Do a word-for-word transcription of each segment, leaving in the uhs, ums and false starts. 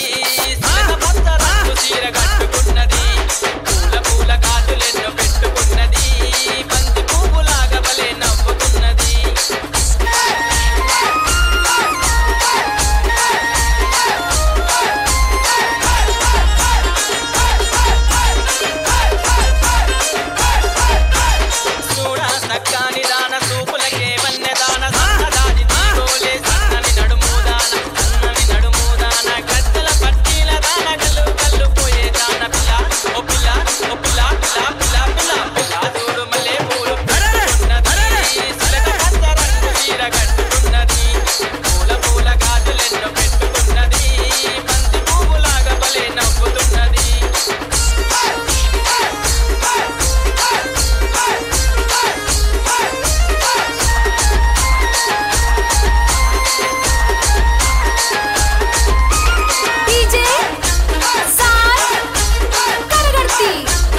సిలక పచ్చ రంగు చీర కట్టుకున్నది పూల పూల గాజులెన్నో పెట్టుకున్నది బంతి పువ్వులాగా భలే నవ్వుతున్నది చూడా సక్కాని దాన సూపులకే వన్నె దాన సన్నదాని తీగోలే సన్నని నడుముదాన సన్నని నడుముదాన గద్దల పట్టీల దాన గల్లు గల్లు పోయే దాన పిల్ల ఓ పిల్ల ఓ పిల్ల పిల్ల పిల్ల పిల్ల పిల్ల చూడు మల్లె పూలు పెట్టుకున్నది సిలక పచ్చ రంగు చీర కట్టుకున్నది పూల పూల గాజులెన్నో పెట్టుకున్నది బంతి పువ్వులాగా భలే నవ్వుతున్నది डीजे सार करगर्ती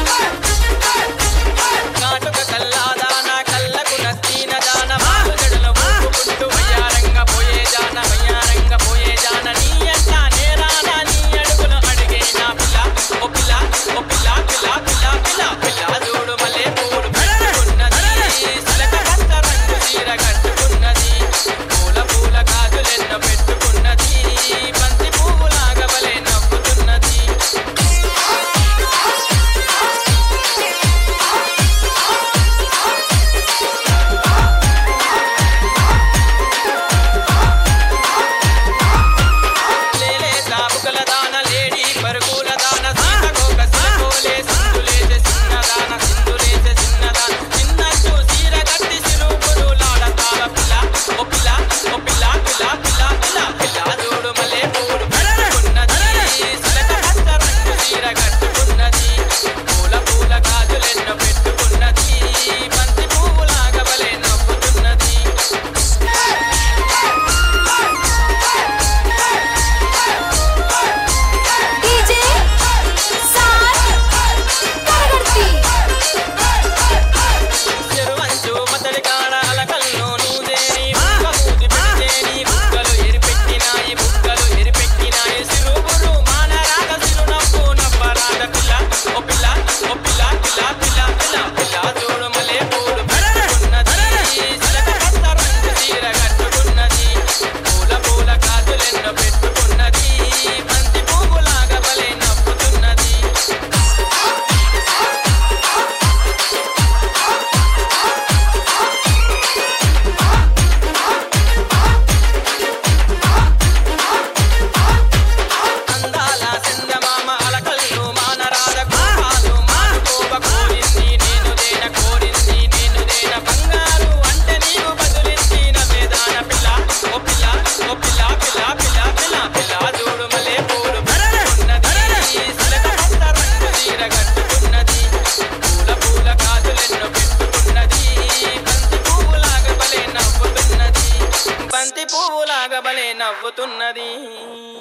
కాటుక కల్లాదాన కళ్ళకు నస్తీన దాన మాలు జడల ఊపుకుంటూ వయ్యారంగ పోయే జాన వయ్యారంగ పోయే జాన నీ అంట నేరానా నీ అడుగులు అడిగే నా పిల్ల ఓ పిల్ల ఓ పిల్ల పిల్ల పిల్ల పిల్ల పిల్ల చూడు మల్లె పూలు పెట్టుకున్నది సిలక పచ్చ రంగు చీర కట్టుకున్నది పూల పూల గాజులెన్నో పెట్టుకున్నది బంతి పువ్వులాగా భలే నవ్వుతున్నది లేలే సాబుకల దాన లేడీ పరుగుల దాన సీతకోక సిలకోలే సింధులేసే చిన్నదాన సింధులేసే చిన్నదాన చిన్నట్టు చీర కట్టి సిరుపురు లాడతాల పిల్ల ఓ పిల్ల ఓ పిల్ల పిల్ల పిల్ల పిల్ల పిల్ల చూడు మల్లె పూలు పెట్టుకున్నది సిలక పచ్చ రంగు చీర కట్టుకున్నది పూల పూల గాజులెన్నో పెట్టుకున్నది బంతి పువ్వులాగా భలే నవ్వుతున్నది डीजे सार करगर्ती చెరువంచు మతడి కాడ అలకల్లో నూదేని బుగ్గ మూతి పెడితేని బుగ్గలు ఎరిపెట్టినాయి బుగ్గలు ఎరిపెట్టినాయి సిరుబురు మానరాగ సిరునవ్వు నవ్వరాగ పిల్ల ఓ పిల్ల ఓ పిల్ల పిల్ల పిల్ల పిల్ల పిల్ల చూడు మల్లె పూలు పెట్టుకున్నది సిలక పచ్చ రంగు చీర కట్టుకున్నది పూల పూల గాజులెన్నో పెట్టుకున్నది బంతి పువ్వులాగా భలే నవ్వుతున్నది అందాల చందమామ అలకల్లో మానరాధ కోపాలు మానుకోవ కోరింది నేను దేన కోరింది నేను దేన బంగారు అంటే నీవు బదులిచ్చిన వేదాన పిల్ల ఓ పిల్ల ఓ పిల్ల పిల్ల పిల్ల పిల్ల పిల్ల చూడు మల్లె పూలు పెట్టుకున్నది సిలక పచ్చ రంగు చీర కట్టుకున్నది పూల పూల గాజులెన్నో పెట్టుకున్నది బంతి పువ్వులాగా భలే నవ్వుతున్నది బంతి పువ్వులాగా భలే నవ్వుతున్నది